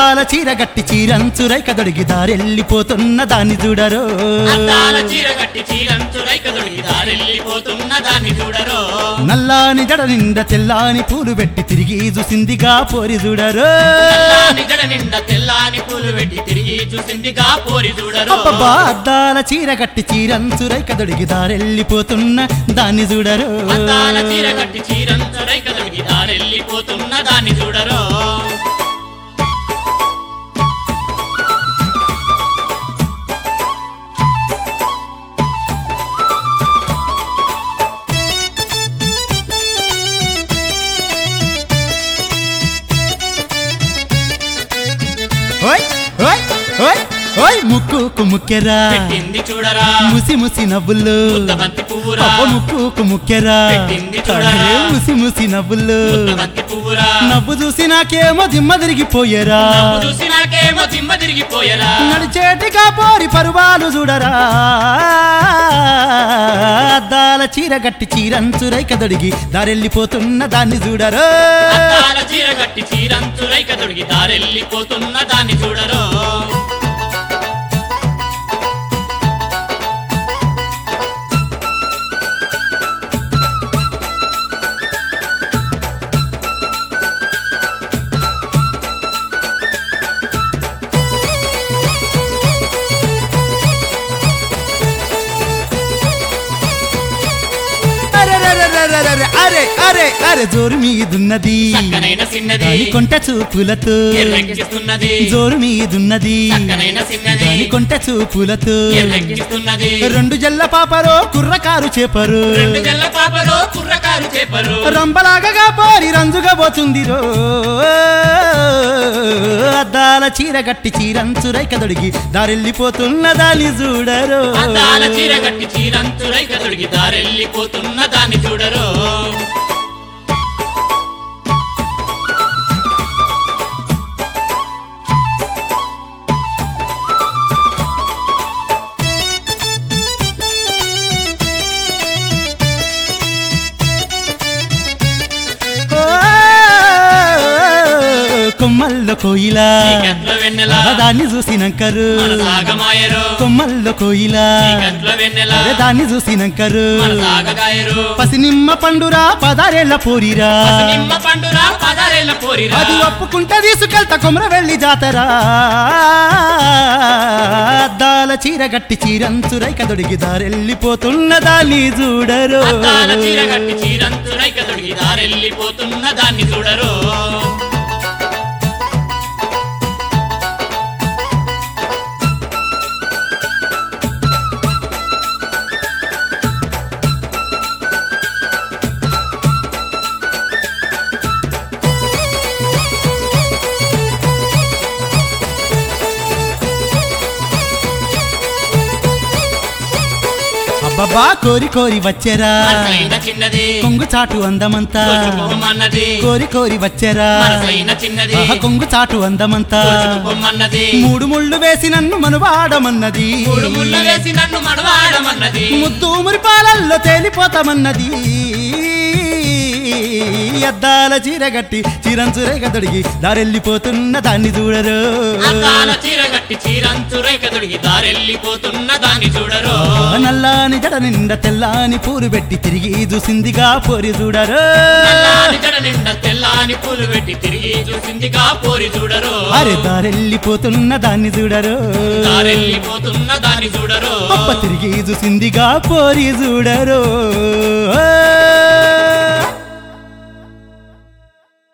అద్దాల చీర గట్టి చీరంచురై కదొడిగి దారెళ్ళిపోతున్న దాన్ని చూడరో అద్దాల చీర గట్టి చీరంచురై కదొడిగి దారెళ్ళిపోతున్న దాన్ని చూడరో నల్లాని జడ నిండా తెల్లాని పూలు పెట్టి తిరిగి చూసిందిగా పోరి చూడరో నల్లాని జడ నిండా తెల్లాని పూలు పెట్టి తిరిగి చూసిందిగా పోరి చూడరో అబ్బబ్బా అద్దాల చీర గట్టి చీరంచురై కదొడిగి దారెళ్ళిపోతున్న దాన్ని చూడరో అద్దాల చీర గట్టి చీరంచురై కదొడిగి దారెళ్ళిపోతున్న దాన్ని చూడరో ఓయ్ ఓయ్ ఓయ్ ఓయ్ ముక్కుకు ముక్కెరా పెట్టింది చూడరా ముసి ముసి నవ్వుల్లో ముద్దబంతి పువ్వురా ముక్కుకు ముక్కెరా పెట్టింది చూడరా ముసి ముసి నవ్వుల్లో ముద్దబంతి పువ్వురా నవ్వు చూసి నాకేమో దిమ్మ తిరిగిపోయేరా నవ్వు చూసి నాకేమో దిమ్మ తిరిగిపోయేరా నడిచేటిగా పోరి పరువాలు చూడరా అద్దాల చీర గట్టి చీరంచురై కదొడిగి దారెళ్ళిపోతున్న దాన్ని చూడరో అద్దాల చీర గట్టి చీరంచురై కదొడిగి దారెళ్ళిపోతున్న దాన్ని చూడరో అరే అరే అరే జోరు మీదున్నది చక్కనైన సిన్నది దాని కొంట చూపులతో ఎర్రెక్కిస్తున్నది జోరు మీదున్నది చక్కనైన సిన్నది దాని కొంట చూపులతో ఎర్రెక్కిస్తున్నది రెండు జల్ల పాపరో కుర్రకారు చేపరు రెండు జల్ల పాపరో కుర్రకారు చేపరు రంబలాగగా పోరి రంజుగా పోతుంది రో అద్దాల చీర గట్టి చీరంచురై కదొడిగి దారెళ్ళిపోతున్న దాన్ని చూడరో అద్దాల చీర గట్టి చీరంచురై కదొడిగి దారెళ్ళిపోతున్న దాన్ని చూడరో కొమ్మల్లో కోయిలా చీకట్లో వెన్నెల దాన్ని చూసినంకరు మనసాగమాయరు కొమ్మల్లో కోయిలా చీకట్లో వెన్నెల దాన్ని చూసినంకరు మనసాగగాయరు పసినిమ్మ పండురా పదారేళ్ల పోరిరా నిమ్మ పండురా పదారేళ్ల పోరిరా అది ఒప్పుకుంటే తీసుకెళ్తా కొమర వెళ్ళి జాతరా అద్దాల చీర గట్టి చీరంచురై కదొడిగి దారెళ్ళిపోతున్న దాన్ని చూడరు అద్దాల చీర గట్టి చీరంచురై కదొడిగి దారెళ్ళిపోతున్న దాన్ని చూడరు అబ్బబ్బా కోరి కోరి వచ్చేరా మనసైన చిన్నది కొంగు చాటు అందమంతా దోచుకోమన్నది కోరి కోరి వచ్చేరా మనసైన చిన్నది కొంగు చాటు అందమంతా దోచుకోమన్నది మూడు ముళ్ళు వేసి నన్ను మనువాడమన్నది మూడు ముళ్ళు వేసి నన్ను మడవాడమన్నది ముద్దు మురిపాలల్లో తేలిపోతామన్నది అద్దాల చీర గట్టి చీరంచురై కదొడిగి దారెళ్ళిపోతున్న దాన్ని చూడరు అద్దాల చీర గట్టి చీరంచురై కదొడిగి దారెళ్ళిపోతున్న దాన్ని చూడరు నల్లాని జడ నిండా తెల్లాని పూలు పెట్టి తిరిగి చూసిందిగా పోరి చూడరు నల్లాని జడ నిండా తెల్లాని పూలు పెట్టి తిరిగి చూసిందిగా పోరి చూడరు అరే దారెళ్ళిపోతున్న దాన్ని చూడరు దారెళ్ళిపోతున్న దాన్ని చూడరు తిరిగి చూసిందిగా పోరి చూడరు